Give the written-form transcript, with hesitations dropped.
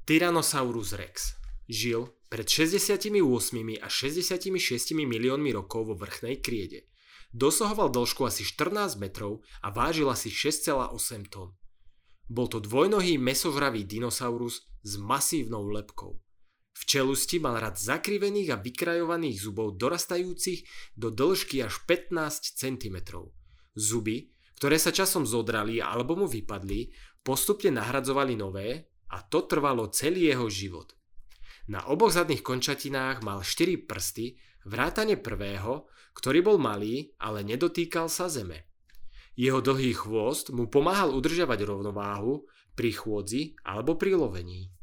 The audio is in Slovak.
Tyrannosaurus rex žil pred 68 až 66 miliónmi rokov vo vrchnej kriede. Dosahoval dĺžku asi 14 metrov a vážil asi 6,8 tón. Bol to dvojnohý mäsožravý dinosaurus s masívnou lebkou. V čelusti mal rad zakrivených a vykrajovaných zubov dorastajúcich do dĺžky až 15 cm. Zuby, ktoré sa časom zodrali alebo mu vypadli, postupne nahradzovali nové a to trvalo celý jeho život. Na oboch zadných končatinách mal 4 prsty, vrátane prvého, ktorý bol malý, ale nedotýkal sa zeme. Jeho dlhý chvost mu pomáhal udržiavať rovnováhu pri chôdzi alebo pri lovení.